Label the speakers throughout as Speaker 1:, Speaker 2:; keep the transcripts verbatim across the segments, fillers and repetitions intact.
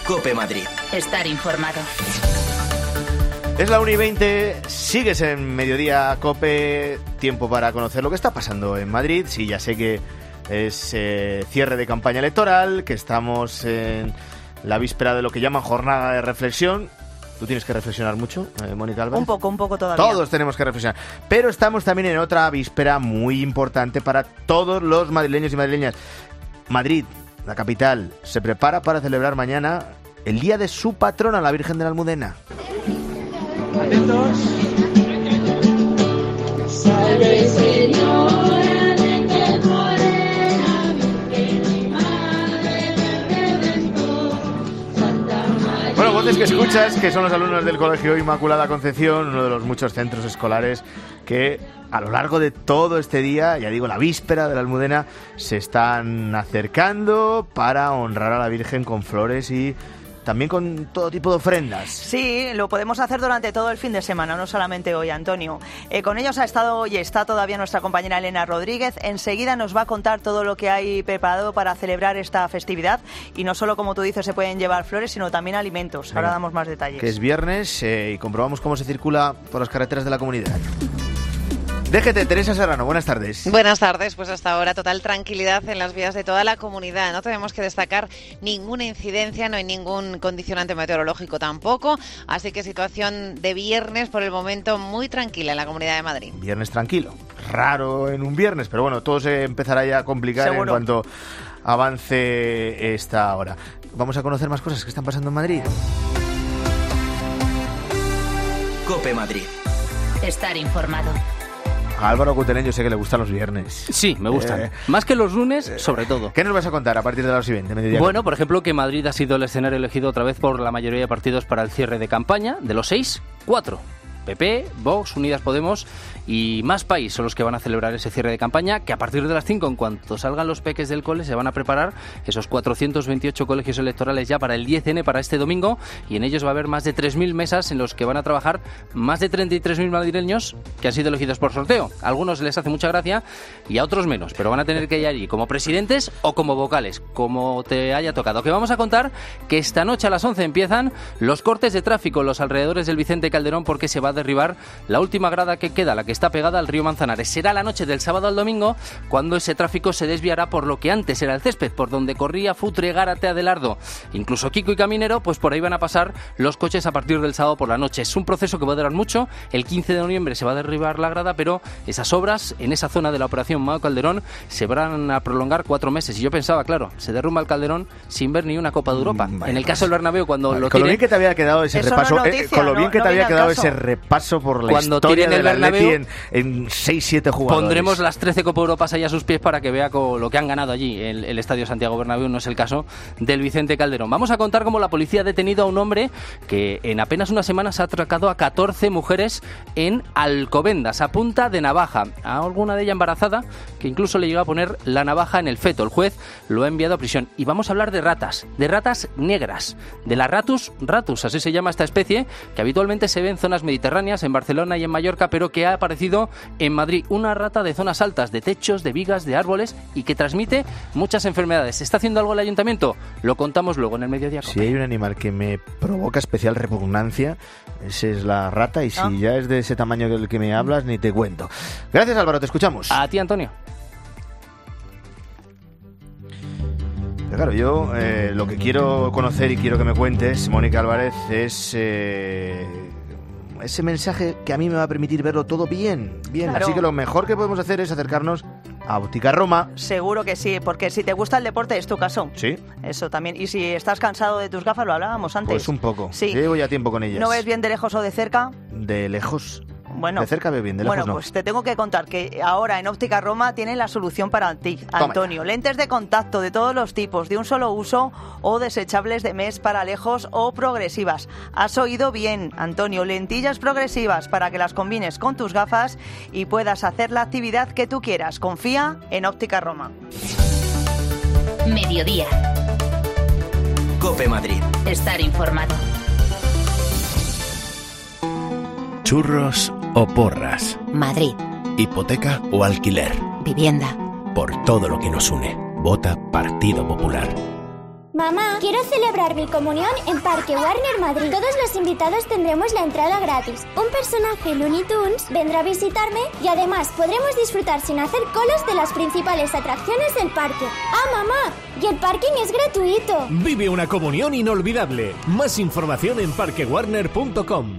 Speaker 1: COPE Madrid.
Speaker 2: Estar informado.
Speaker 3: Es la una y veinte, sigues en Mediodía COPE, tiempo para conocer lo que está pasando en Madrid. Sí, ya sé que es eh, cierre de campaña electoral, que estamos en la víspera de lo que llaman jornada de reflexión. ¿Tú tienes que reflexionar mucho, eh, Mónica Álvarez?
Speaker 4: Un poco, un poco todavía.
Speaker 3: Todos tenemos que reflexionar. Pero estamos también en otra víspera muy importante para todos los madrileños y madrileñas. Madrid, la capital, se prepara para celebrar mañana el día de su patrona, la Virgen de la Almudena.
Speaker 5: Atentos.
Speaker 6: Salve, Señora, de que morena, Virgen y Madre del Redentor, Santa María.
Speaker 3: Bueno, voces que escuchas, que son los alumnos del Colegio Inmaculada Concepción, uno de los muchos centros escolares que a lo largo de todo este día, ya digo, la víspera de la Almudena, se están acercando para honrar a la Virgen con flores y también con todo tipo de ofrendas.
Speaker 4: Sí, lo podemos hacer durante todo el fin de semana, no solamente hoy, Antonio. Eh, con ellos ha estado y está todavía nuestra compañera Elena Rodríguez. Enseguida nos va a contar todo lo que hay preparado para celebrar esta festividad. Y no solo, como tú dices, se pueden llevar flores, sino también alimentos. Venga, ahora damos más detalles.
Speaker 3: Que es viernes eh, y comprobamos cómo se circula por las carreteras de la comunidad. D G T, Teresa Serrano, buenas tardes.
Speaker 7: Buenas tardes, pues hasta ahora total tranquilidad en las vías de toda la comunidad. No tenemos que destacar ninguna incidencia, no hay ningún condicionante meteorológico tampoco, así que situación de viernes por el momento muy tranquila en la Comunidad de Madrid.
Speaker 3: Viernes tranquilo, raro en un viernes, pero bueno, todo se empezará ya a complicar. ¿Seguro? En cuanto avance esta hora. Vamos a conocer más cosas que están pasando en Madrid.
Speaker 1: COPE Madrid.
Speaker 2: Estar informado.
Speaker 3: A Álvaro Cutelén yo sé que le gustan los viernes.
Speaker 8: Sí, me gustan. Eh, Más que los lunes, eh, sobre todo.
Speaker 3: ¿Qué nos vas a contar a partir de las veinte? Mediodía.
Speaker 8: Bueno, por ejemplo, que Madrid ha sido el escenario elegido otra vez por la mayoría de partidos para el cierre de campaña. De los seis, cuatro. P P, Vox, Unidas Podemos y Más País son los que van a celebrar ese cierre de campaña, que a partir de las cinco, en cuanto salgan los peques del cole, se van a preparar esos cuatrocientos veintiocho colegios electorales ya para el diez ene, para este domingo, y en ellos va a haber más de tres mil mesas en los que van a trabajar más de treinta y tres mil madrileños que han sido elegidos por sorteo. A algunos les hace mucha gracia y a otros menos, pero van a tener que ir allí como presidentes o como vocales, como te haya tocado. Que vamos a contar que esta noche a las once empiezan los cortes de tráfico en los alrededores del Vicente Calderón, porque se va a derribar la última grada que queda, la que está pegada al río Manzanares. Será la noche del sábado al domingo cuando ese tráfico se desviará por lo que antes era el césped, por donde corría Futre, Gárate, Adelardo, incluso Quico y Caminero, pues por ahí van a pasar los coches a partir del sábado por la noche. Es un proceso que va a durar mucho. El quince de noviembre se va a derribar la grada, pero esas obras en esa zona de la operación Mao Calderón se van a prolongar cuatro meses. Y yo pensaba, claro, se derrumba el Calderón sin ver ni una Copa de Europa. Mm, en el caso del Bernabéu, cuando
Speaker 3: vale,
Speaker 8: lo
Speaker 3: con
Speaker 8: tiren,
Speaker 3: lo bien que te había quedado ese repaso,
Speaker 4: no noticia,
Speaker 3: eh, con lo bien
Speaker 4: no,
Speaker 3: que
Speaker 4: no
Speaker 3: te había quedado
Speaker 4: caso.
Speaker 3: ese repaso por la
Speaker 8: cuando
Speaker 3: historia
Speaker 8: del
Speaker 3: del Atleti en,
Speaker 8: en
Speaker 3: en seis siete jugadores.
Speaker 8: Pondremos las trece Copa Europas ahí a sus pies para que vea con lo que han ganado allí. El, el Estadio Santiago Bernabéu no es el caso del Vicente Calderón. Vamos a contar cómo la policía ha detenido a un hombre que en apenas unas semanas ha atracado a catorce mujeres en Alcobendas, a punta de navaja. A alguna de ellas embarazada, que incluso le llegó a poner la navaja en el feto. El juez lo ha enviado a prisión. Y vamos a hablar de ratas, de ratas negras, de la Ratus ratus, así se llama esta especie, que habitualmente se ve en zonas mediterráneas, en Barcelona y en Mallorca, pero que ha aparecido en Madrid. Una rata de zonas altas, de techos, de vigas, de árboles, y que transmite muchas enfermedades. ¿Está haciendo algo el ayuntamiento? Lo contamos luego en el Mediodía COPE.
Speaker 3: Si hay un animal que me provoca especial repugnancia, ese es la rata, y si ah. ya es de ese tamaño del que me hablas, ni te cuento. Gracias, Álvaro, te escuchamos.
Speaker 8: A ti, Antonio.
Speaker 3: Claro, yo eh, lo que quiero conocer y quiero que me cuentes, Mónica Álvarez, es eh, ese mensaje que a mí me va a permitir verlo todo bien, bien. Claro. Así que lo mejor que podemos hacer es acercarnos a Óptica Roma.
Speaker 4: Seguro que sí, porque si te gusta el deporte es tu caso.
Speaker 3: Sí.
Speaker 4: Eso también. Y si estás cansado de tus gafas, lo hablábamos antes.
Speaker 3: Pues un poco.
Speaker 4: Sí.
Speaker 3: Llevo ya tiempo con ellas.
Speaker 4: ¿No ves bien de lejos o de cerca?
Speaker 3: De lejos.
Speaker 4: Bueno,
Speaker 3: de cerca veo bien, de lejos
Speaker 4: bueno,
Speaker 3: no.
Speaker 4: Pues te tengo que contar que ahora en Óptica Roma tienen la solución para ti, Antonio. Toma. Lentes de contacto de todos los tipos, de un solo uso o desechables de mes para lejos o progresivas. Has oído bien, Antonio, lentillas progresivas para que las combines con tus gafas y puedas hacer la actividad que tú quieras. Confía en Óptica Roma.
Speaker 2: Mediodía.
Speaker 1: COPE Madrid.
Speaker 2: Estar informado.
Speaker 9: Churros o porras.
Speaker 2: Madrid.
Speaker 9: Hipoteca o alquiler.
Speaker 2: Vivienda.
Speaker 9: Por todo lo que nos une. Vota Partido Popular.
Speaker 10: Mamá, quiero celebrar mi comunión en Parque Warner Madrid. Todos los invitados tendremos la entrada gratis. Un personaje Looney Tunes vendrá a visitarme y además podremos disfrutar sin hacer colas de las principales atracciones del parque. ¡Ah, mamá! Y el parking es gratuito.
Speaker 11: Vive una comunión inolvidable. Más información en parque warner punto com.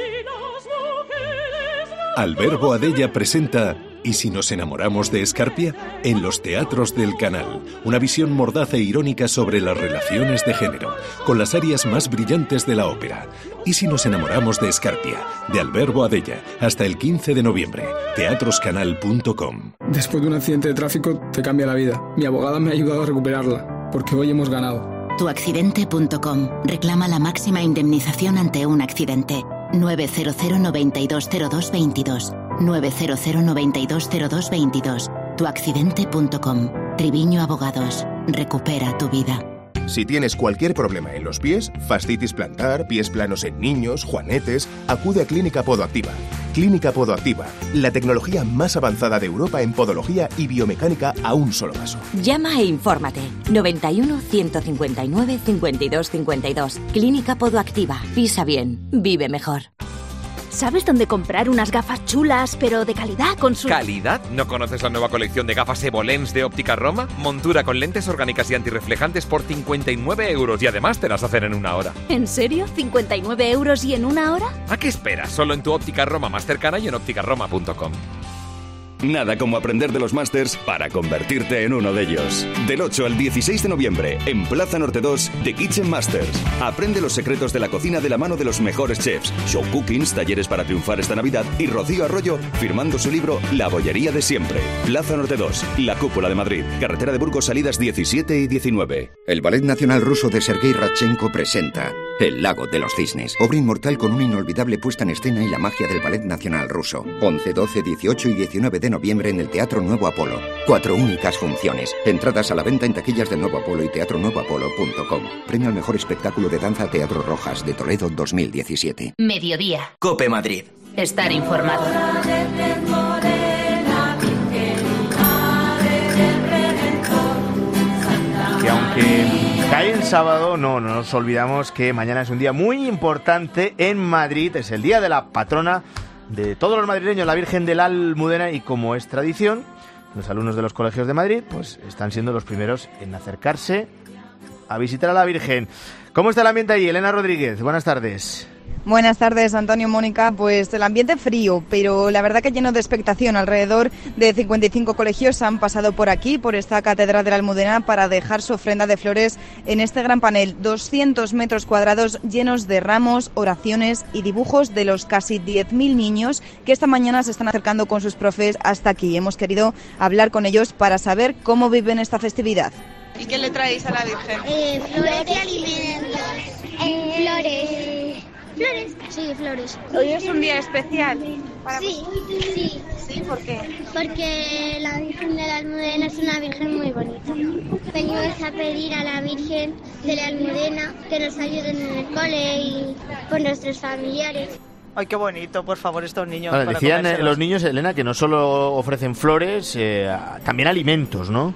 Speaker 12: Alberbo Adella presenta ¿Y si nos enamoramos de Escarpia? En los teatros del Canal. Una visión mordaz e irónica sobre las relaciones de género, con las áreas más brillantes de la ópera. ¿Y si nos enamoramos de Escarpia? De Alberbo Adella. Hasta el quince de noviembre. teatros canal punto com.
Speaker 13: Después de un accidente de tráfico te cambia la vida. Mi abogada me ha ayudado a recuperarla, porque hoy hemos ganado.
Speaker 14: tu accidente punto com. Reclama la máxima indemnización ante un accidente. nueve cero cero noventa y dos cero dos veintidós. nueve cero cero noventa y dos cero dos veintidós. tu accidente punto com. Triviño Abogados. Recupera tu vida.
Speaker 15: Si tienes cualquier problema en los pies, fascitis plantar, pies planos en niños, juanetes, acude a Clínica Podoactiva. Clínica Podoactiva, la tecnología más avanzada de Europa en podología y biomecánica a un solo paso.
Speaker 16: Llama e infórmate. noventa y uno, ciento cincuenta y nueve, cincuenta y dos cincuenta y dos. Clínica Podoactiva. Pisa bien. Vive mejor.
Speaker 17: ¿Sabes dónde comprar unas gafas chulas, pero de calidad con su...
Speaker 18: ¿Calidad? ¿No conoces la nueva colección de gafas Evolens de Óptica Roma? Montura con lentes orgánicas y antirreflejantes por cincuenta y nueve euros y además te las hacen en una hora.
Speaker 17: ¿En serio? ¿cincuenta y nueve euros y en una hora?
Speaker 18: ¿A qué esperas? Solo en tu Óptica Roma más cercana y en óptica roma punto com.
Speaker 19: Nada como aprender de los másters para convertirte en uno de ellos. Del ocho al dieciséis de noviembre, en Plaza Norte dos, The Kitchen Masters. Aprende los secretos de la cocina de la mano de los mejores chefs, show cookings, talleres para triunfar esta Navidad y Rocío Arroyo firmando su libro La bollería de siempre. Plaza Norte dos, La Cúpula de Madrid. Carretera de Burgos, salidas diecisiete y diecinueve.
Speaker 20: El Ballet Nacional Ruso de Sergei Radchenko presenta El Lago de los Cisnes. Obra inmortal con una inolvidable puesta en escena y la magia del Ballet Nacional Ruso. once, doce, dieciocho y diecinueve de noviembre en el Teatro Nuevo Apolo. Cuatro únicas funciones. Entradas a la venta en taquillas del Nuevo Apolo y teatro nuevo apolo punto com. Premio al mejor espectáculo de danza Teatro Rojas de Toledo dos mil diecisiete.
Speaker 2: Mediodía.
Speaker 1: Cope Madrid.
Speaker 2: Estar informado.
Speaker 3: Y aunque cae el sábado, no, no nos olvidamos que mañana es un día muy importante en Madrid. Es el día de la patrona de todos los madrileños, la Virgen de la Almudena, y como es tradición, los alumnos de los colegios de Madrid pues están siendo los primeros en acercarse a visitar a la Virgen. ¿Cómo está el ambiente ahí? Elena Rodríguez, buenas tardes.
Speaker 21: Buenas tardes, Antonio, Mónica. Pues el ambiente frío, pero la verdad que lleno de expectación. Alrededor de cincuenta y cinco colegios han pasado por aquí, por esta Catedral de la Almudena, para dejar su ofrenda de flores en este gran panel. doscientos metros cuadrados llenos de ramos, oraciones y dibujos de los casi diez mil niños que esta mañana se están acercando con sus profes hasta aquí. Hemos querido hablar con ellos para saber cómo viven esta festividad.
Speaker 22: ¿Y qué le traéis a la Virgen?
Speaker 10: Eh, flores y alimentos. Eh, flores. ¿Flores? Sí, flores.
Speaker 22: ¿Hoy es un día especial? Para
Speaker 10: sí, sí.
Speaker 22: ¿Sí? ¿Por qué?
Speaker 10: Porque la Virgen de la Almudena es una Virgen muy bonita. Venimos a pedir a la Virgen de la Almudena que nos ayuden en el cole y con nuestros familiares.
Speaker 4: Ay, qué bonito, por favor, estos niños.
Speaker 3: Vale,
Speaker 4: para
Speaker 3: decían eh,
Speaker 4: comérselos.
Speaker 3: los niños, Elena, que no solo ofrecen flores, eh, también alimentos, ¿no?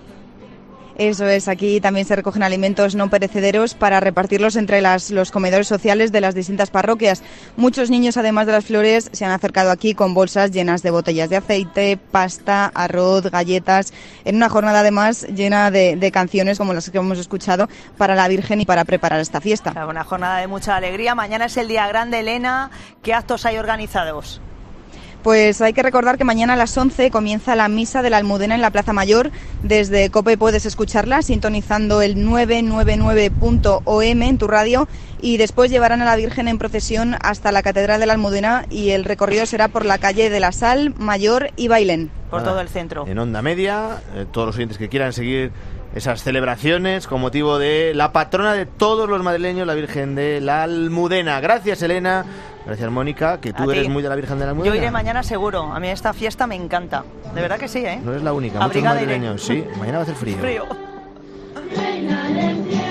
Speaker 21: Eso es, aquí también se recogen alimentos no perecederos para repartirlos entre las, los comedores sociales de las distintas parroquias. Muchos niños, además de las flores, se han acercado aquí con bolsas llenas de botellas de aceite, pasta, arroz, galletas, en una jornada además llena de, de canciones como las que hemos escuchado para la Virgen y para preparar esta fiesta.
Speaker 4: Una jornada de mucha alegría. Mañana es el día grande, Elena. ¿Qué actos hay organizados?
Speaker 21: Pues hay que recordar que mañana a las once comienza la misa de la Almudena en la Plaza Mayor. Desde COPE puedes escucharla sintonizando el nueve nueve nueve punto o eme en tu radio, y después llevarán a la Virgen en procesión hasta la Catedral de la Almudena y el recorrido será por la calle de la Sal, Mayor y Bailén.
Speaker 4: Por Nada, todo el centro.
Speaker 3: En Onda Media, eh, todos los oyentes que quieran seguir esas celebraciones con motivo de la patrona de todos los madrileños, la Virgen de la Almudena. Gracias, Elena. Gracias, Mónica, que tú
Speaker 4: A
Speaker 3: eres
Speaker 4: ti.
Speaker 3: muy de la Virgen de la Almudena.
Speaker 4: Yo iré mañana seguro. A mí esta fiesta me encanta. De verdad que sí, ¿eh?
Speaker 3: No eres la única, muchos
Speaker 4: Abrigada
Speaker 3: madrileños.
Speaker 4: iré.
Speaker 3: Sí, mañana va a hacer frío.
Speaker 4: Frío.
Speaker 6: Reina del cielo.